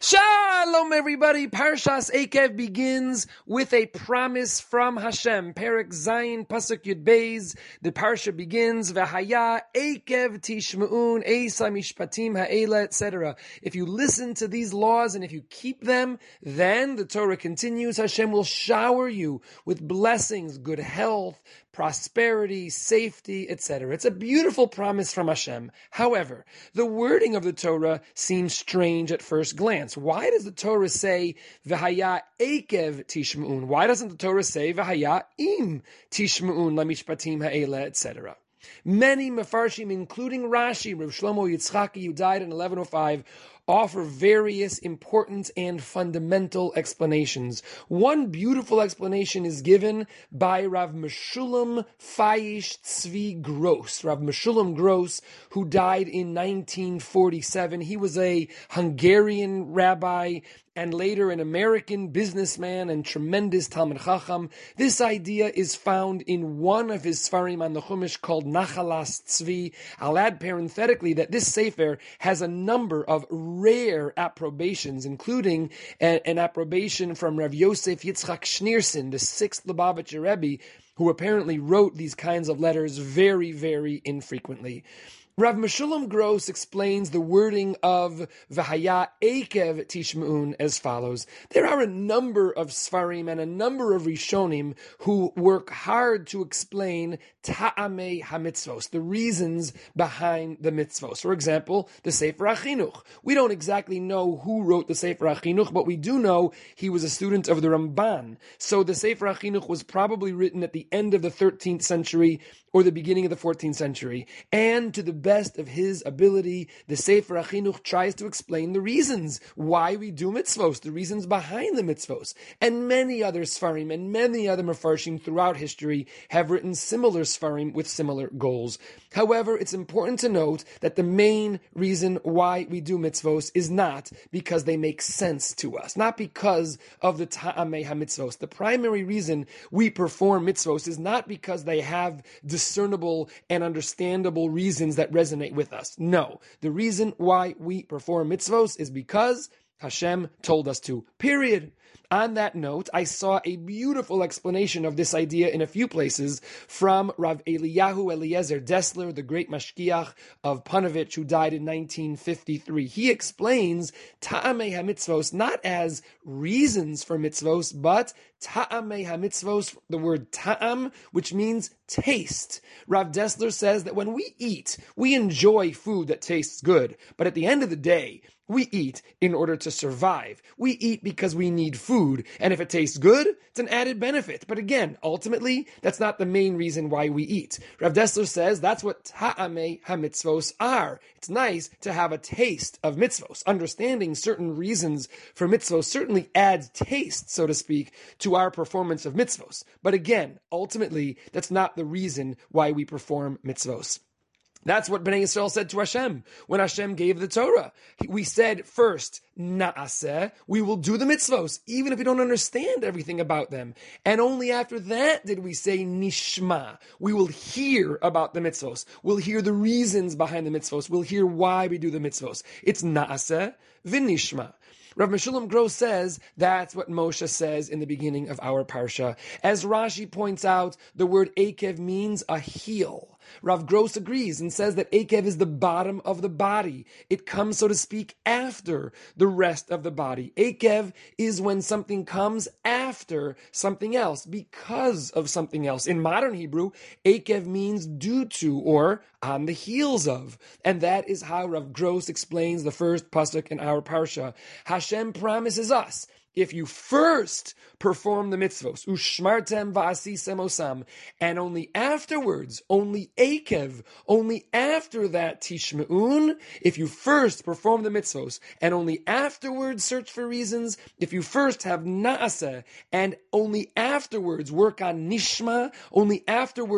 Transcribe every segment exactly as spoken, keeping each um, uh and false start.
Shalom, everybody. Parshas Eikev begins with a promise from Hashem. Perek Zayin Pasuk Yud Beis. The parsha begins V'haya Eikev Tishmeun Eisa Mishpatim Ha'ela, et cetera. If you listen to these laws and if you keep them, then the Torah continues. Hashem will shower you with blessings, good health, prosperity, safety, et cetera. It's a beautiful promise from Hashem. However, the wording of the Torah seems strange at first glance. Why does the Torah say V'haya Eikev Tishmeun? Why doesn't the Torah say V'haya Im Tishmeun Lamishpatim Ha'ela, et cetera? Many Mefarshim, including Rashi, Rav Shlomo Yitzchaki, who died in eleven oh five, offer various important and fundamental explanations. One beautiful explanation is given by Rav Meshulam Faish Tzvi Gross. Rav Meshulam Gross, who died in nineteen forty-seven. He was a Hungarian rabbi and later an American businessman and tremendous Talmid Chacham. This idea is found in one of his Sfarim on the Chumash called Nachalas Tzvi. I'll add parenthetically that this Sefer has a number of rare approbations, including a, an approbation from Rav Yosef Yitzchak Schneerson, the sixth Lubavitcher Rebbe, who apparently wrote these kinds of letters very, very infrequently. Rav Meshulam Gross explains the wording of V'haya Eikev Tishmeun as follows. There are a number of Sfarim and a number of Rishonim who work hard to explain Ta'amei HaMitzvos, the reasons behind the mitzvos. For example, the Sefer HaChinuch. We don't exactly know who wrote the Sefer HaChinuch, but we do know he was a student of the Ramban. So the Sefer HaChinuch was probably written at the end of the thirteenth century or the beginning of the fourteenth century. And to the best of his ability, the Sefer HaChinuch tries to explain the reasons why we do mitzvos, the reasons behind the mitzvos. And many other Sfarim and many other Mefarshim throughout history have written similar Sfarim with similar goals. However, it's important to note that the main reason why we do mitzvos is not because they make sense to us, not because of the Ta'amei HaMitzvos. The primary reason we perform mitzvos is not because they have discernible and understandable reasons that resonate with us. No, the reason why we perform mitzvos is because Hashem told us to, period. On that note, I saw a beautiful explanation of this idea in a few places from Rav Eliyahu Eliezer Dessler, the great mashkiach of Panovich, who died in nineteen fifty-three. He explains Ta'amei HaMitzvos not as reasons for mitzvos, but Ta'amei HaMitzvos, the word ta'am, which means taste. Rav Dessler says that when we eat, we enjoy food that tastes good, but at the end of the day, we eat in order to survive. We eat because we need food, and if it tastes good, it's an added benefit. But again, ultimately, that's not the main reason why we eat. Rav Dessler says that's what Ta'amei HaMitzvos are. It's nice to have a taste of mitzvos. Understanding certain reasons for mitzvos certainly adds taste, so to speak, to our performance of mitzvos. But again, ultimately, that's not the reason why we perform mitzvos. That's what Bnei Yisrael said to Hashem when Hashem gave the Torah. We said first, Na'aseh, we will do the mitzvos, even if we don't understand everything about them. And only after that did we say Nishma. We will hear about the mitzvos. We'll hear the reasons behind the mitzvos. We'll hear why we do the mitzvos. It's Na'aseh v'nishma. Rav Meshulam Gross says that's what Moshe says in the beginning of our parsha. As Rashi points out, the word Eikev means a heel. Rav Gross agrees and says that Eikev is the bottom of the body. It comes, so to speak, after the rest of the body. Eikev is when something comes after something else, because of something else. In modern Hebrew, Eikev means due to or on the heels of. And that is how Rav Gross explains the first pasuk in our parsha. Hashem promises us, if you first perform the mitzvos, ushmartem va'asisem osam, and only afterwards, only eikev, only after that tishmeun, if you first perform the mitzvos, and only afterwards search for reasons, if you first have naaseh, and only afterwards work on nishma, only afterwards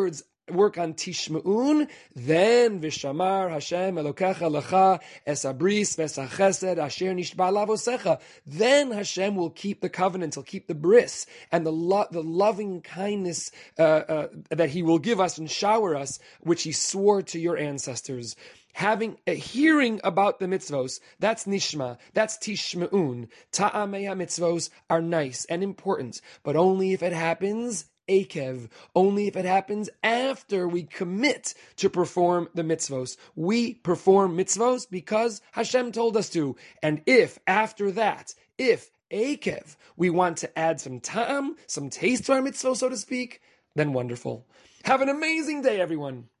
work on Tishma'un, then Vishamar Hashem Elokecha Lecha Es Abris Ves HaChesed Asher Nishba Lavosecha. Then Hashem will keep the covenant, he'll keep the bris, and the lo- the loving kindness uh, uh, that he will give us and shower us, which he swore to your ancestors. Having, uh, hearing about the mitzvos, that's nishma, that's tishma'un. Ta'amei mitzvos are nice and important, but only if it happens akev, only if it happens after we commit to perform the mitzvos. We perform mitzvos because Hashem told us to, and if after that, if akev, we want to add some ta'am, some taste to our mitzvos, so to speak, then wonderful. Have an amazing day, everyone.